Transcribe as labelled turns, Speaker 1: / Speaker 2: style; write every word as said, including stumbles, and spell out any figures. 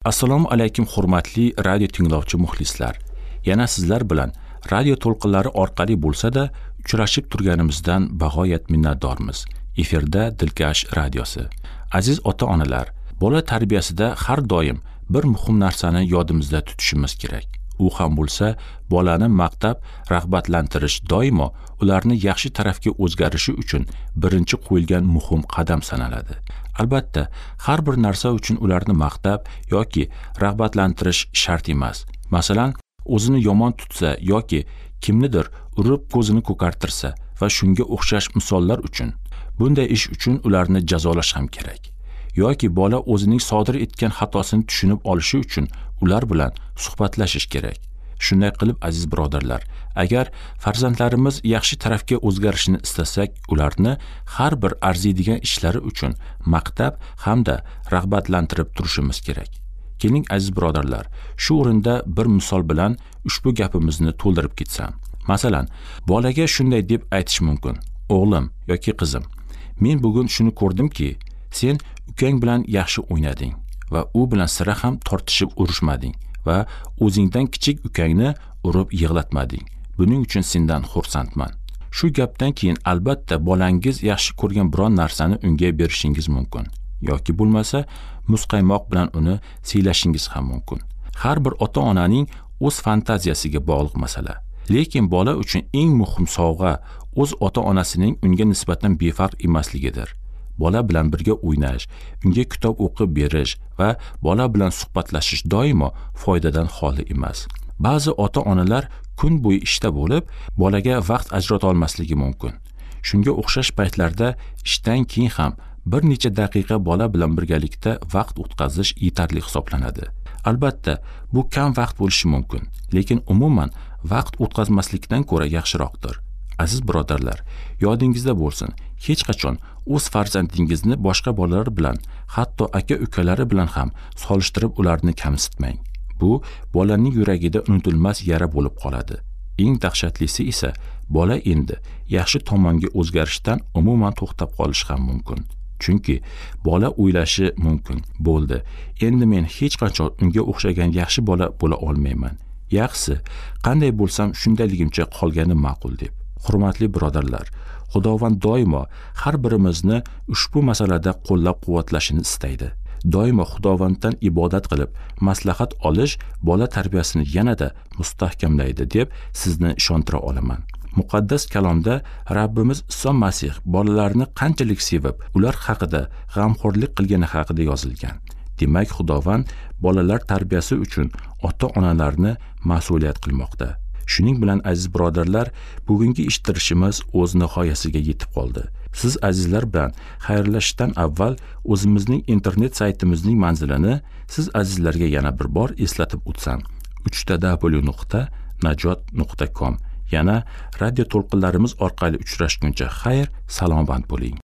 Speaker 1: Assalomu alaykum hurmatli radio tinglovchi muxlislar. Yana sizlar bilan radio to'lqinlari orqali bo'lsa-da uchrashib turganimizdan bag'oyat minnatdormiz. Efirda Dilkash radiosi. Aziz ota-onalar, bola tarbiyasida har doim bir muhim narsani yodimizda tutishimiz kerak. U ham bo'lsa, bolani maqtab, rag'batlantirish doimo ularni yaxshi tarafga o'zgarishi uchun birinchi qo'yilgan muhim qadam sanaladi. Albatta, har bir narsa uchun ularni maqtab yoki rag'batlantirish shart emas. Masalan, o'zini yomon tutsa yoki kimnidir urib ko'zini ko'kartirsa va shunga o'xshash misollar uchun, bunday ish uchun ularni jazolash ham kerak. Yoki bola o'zining sodir etgan xatosini tushunib olishi uchun ular bilan suhbatlashish kerak. Shunday qilib, aziz birodarlar, agar farzandlarimiz yaxshi tarafga o'zgarishini istasak, ularni har bir arziydigan ishlari uchun maqtab hamda rag'batlantirib turishimiz kerak. Keling aziz birodarlar, shu o'rinda bir misol bilan ushbu gapimizni to'ldirib ketsam. Masalan, bolaga shunday deb aytish mumkin: "O'g'lim yoki qizim, men bugun shuni ko'rdimki, sen ukang bilan yaxshi o'ynading va u bilan sira ham tortishib urushmading va o'zingdan kichik ukangni urib yig'latmading. Buning uchun sendan xursandman." Shu gapdan keyin albatta bolangiz yaxshi ko'rgan biron narsani unga berishingiz mumkin yoki bo'lmasa muzqaymoq bilan uni siylashingiz ham mumkin. Har bir ota-onaning o'z fantaziyasiga bog'liq masala. Lekin bola uchun eng muhim sovg'a o'z ota-onasining unga nisbatan befarq emasligidir. Bola bilan birga o'ynash, unga kitob o'qib berish va bola bilan suhbatlashish doimo foydadan xoli emas. Ba'zi ota-onalar kun bo'yi ishda bo'lib, bolaga vaqt ajrata olmasligi mumkin. Shunga o'xshash paytlarda ishdan keyin ham bir necha daqiqa bola bilan birgalikda vaqt o'tkazish yetarli hisoblanadi. Albatta, bu kam vaqt bo'lishi mumkin, lekin umuman vaqt o'tkazmaslikdan ko'ra yaxshiroqdir. Aziz birodarlar, yodingizda bo'lsin, hech qachon o'z farzandingizni boshqa bolalar bilan, hatto aka-ukalari bilan ham solishtirib ularni kamsitmang. Bu bolaning yuragida unutilmas yara bo'lib qoladi. Eng dahshatlisi esa bola endi yaxshi tomonga o'zgarishdan umuman to'xtab qolishi ham mumkin. Chunki bola o'ylashi mumkin: "Bo'ldi, endi men hech qachon unga o'xshagan yaxshi bola bo'la olmayman. Yaxshisi, qanday bo'lsam shundayligimcha qolgani ma'qul" deb. Hurmatli birodarlar, Xudovand doimo har birimizni ushbu masalada qo'llab-quvvatlashini istaydi. Doimo Xudovanddan ibodat qilib, maslahat olish bola tarbiyasini yanada mustahkamlaydi deb sizni ishontira olaman. Muqaddas kalomda Rabbimiz Iso Masih bolalarni qanchalik sevib, ular haqida g'amxo'rlik qilgani haqida yozilgan. Demak, Xudovand bolalar tarbiyasi uchun ota-onalarni mas'uliyat qilmoqda. Shuning bilan aziz birodarlar, bugungi eshittirishimiz o'z nihoyasiga yetib qoldi. Siz azizlar bilan xayrlashishdan avval o'zimizning internet saytimizning manzilini siz azizlarga yana bir bor eslatib o'tsam: uch w nuqta najot nuqta com. Yana radio to'lqinlarimiz orqali uchrashguncha xayr, salomat bo'ling.